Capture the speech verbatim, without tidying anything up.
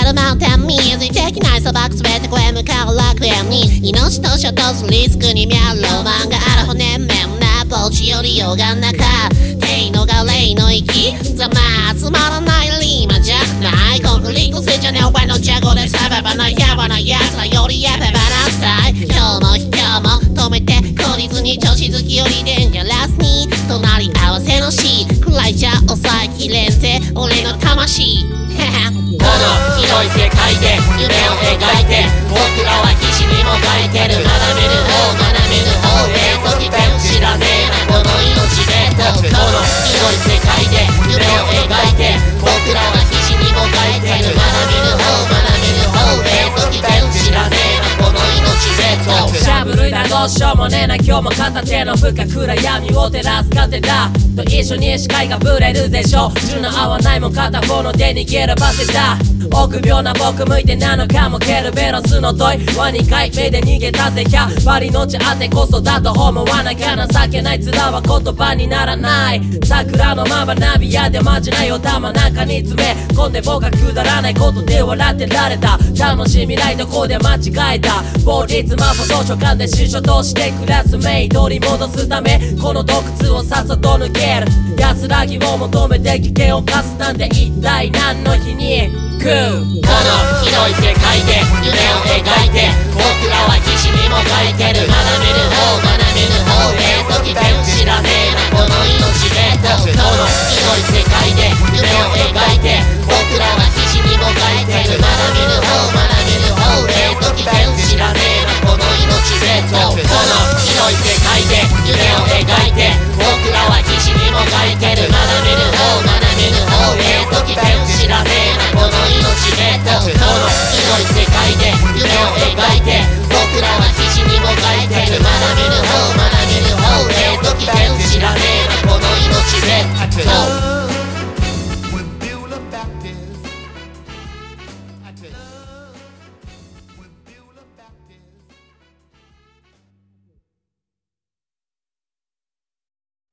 るマウンテンミーズできない砂漠すべて越え向かう楽園に命と衝突リスクに見合うロマンがある骨面な墓地よりよがん中帝のが霊の息ざまつまらないリーマじゃないコンクリート製じゃねお前のジャゴでサババなヤバな奴らよりやべばなさい今日も今日も止めて懲りずに調子好きよりデンジャラスに隣り合わせの死くらいじゃ抑えきれんぜ俺の魂この広い世界で夢を描いて僕らは必死にもがいてる学べる方学べる方へときて知らねえなこの命でとこの広い世界で夢を描いて僕らは必死にもがいてる学べる方学べる方へときて知らねえなこの命でとしゃぶるいなどうしようもねえな今日も片手の深暗闇を照らす糧だと一緒に視界がブレるでしょ順の合わないもん片方の手に蹴らばせた臆病な僕向いてなのかもケルベロスの問いはにかいめで逃げたぜひゃっぱりのちあてこそだと思わなきゃ情けない面は言葉にならない桜のままナビやでまじないお玉なんかに詰め込んで僕はくだらないことで笑ってられた楽しみないとこで間違えた法律魔法図書館で司書としてクラスメイト取り戻すためこの洞窟をさっさと抜ける安らぎを求めて危険を冒すなんて一体何の日にこの広い世界で夢を描いて僕らは必死にもがいてる学べる方学べる方へときて知らねえなこの命でとこの広い世界で夢を描いて僕らは必死にもがいてる学べる方学べる方へときて知らねえなこの命でとこの広い世界で夢を描いて僕らは必死にもがいてる学べる方学べる方へときて知らねえなこの命でとこの広い世界で夢を描いて